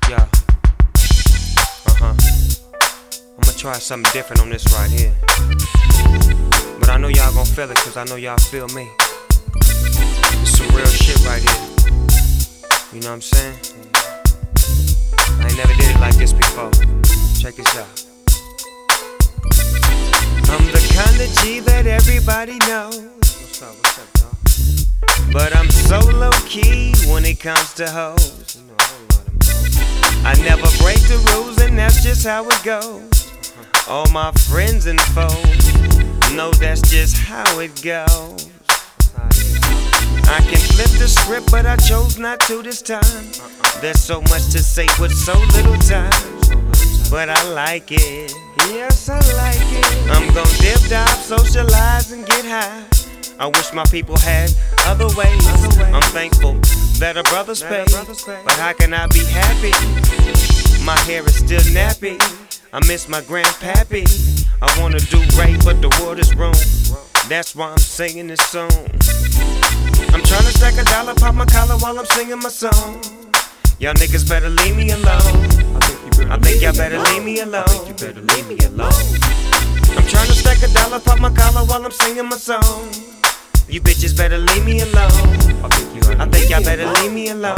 Yeah. I'ma try something different on this right here. But I know y'all gon' feel it, cause I know y'all feel me. It's some real shit right here. You know what I'm saying? I ain't never did it like this before. Check this out. I'm the kind of G that everybody knows. What's up, y'all? But I'm so low-key when it comes to hoes. I never break the rules, and that's just how it goes. All my friends and foes know that's just how it goes. I can flip the script, but I chose not to this time. There's so much to say with so little time, but I like it. Yes, I like it. I'm gon' dip, dive, socialize, and get high. I wish my people had other ways. I'm thankful that a brother's paid, but how can I be happy? My hair is still nappy. I miss my grandpappy. I wanna do right, but the world is wrong. That's why I'm singing this song. I'm tryna stack a dollar, pop my collar while I'm singing my song. Y'all niggas better leave me alone. I think y'all better leave me alone. I'm tryna stack a dollar, pop my collar while I'm singing my song. You bitches better leave me alone. I think y'all better leave me alone.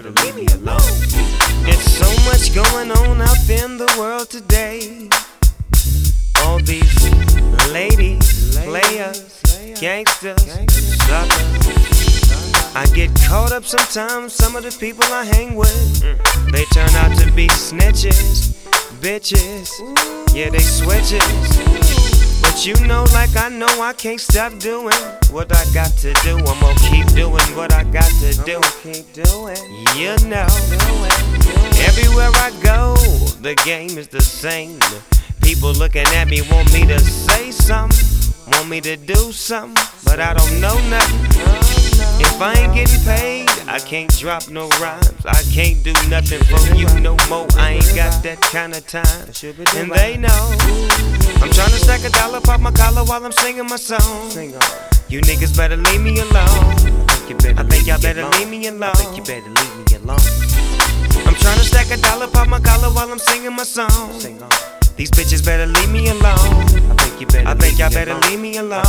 There's so much going on out there in the world today. All these ladies, players, gangsters, suckers. I get caught up sometimes, some of the people I hang with. They turn out to be snitches, bitches. Yeah, they switches. But you know, like I know, I can't stop doing what I got to do. I'm gonna keep doing what I got to do. You know, everywhere I go, the game is the same. People looking at me, want me to say something, want me to do something, but I don't know nothing. If I ain't getting paid, I can't drop no rhymes. I can't do nothing for you no more. I ain't got that kind of time, and they know. I'm tryna stack a dollar, pop my collar while I'm singing my song. You niggas better leave me alone. I think y'all better leave me alone. I'm tryna stack a dollar, pop my collar while I'm singing my song. These bitches better leave me alone. I think y'all better leave me alone.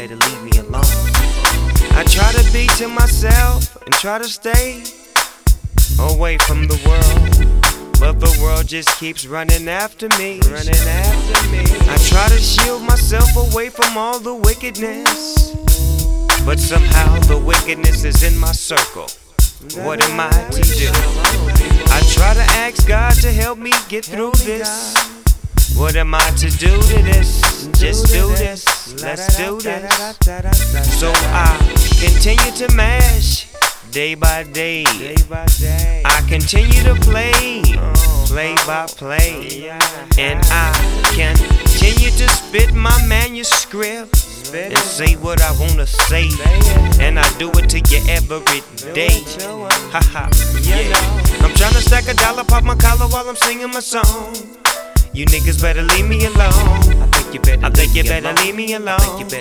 I try to be to myself and try to stay away from the world, but the world just keeps running after me. I try to shield myself away from all the wickedness, but somehow the wickedness is in my circle. What am I to do? I try to ask God to help me get through this. What am I to do to this? Just do this, let's do this. So I continue to mash day by day. I continue to play by play. And I continue to spit my manuscript and say what I wanna say. And I do it to you every day. Haha, yeah. I'm tryna stack a dollar, pop my collar while I'm singing my song. You niggas better leave me alone. I think you better leave me alone.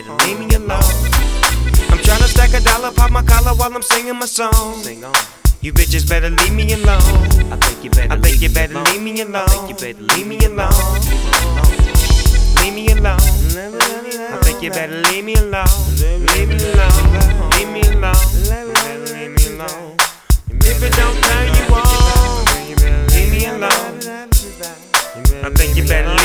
I'm tryna stack a dollar, pop my collar while I'm singing my song. You bitches better leave me alone. I think you better leave me alone. Leave me alone. I think you better leave me alone. Leave me alone. If it don't turn you on, leave me alone. I think you better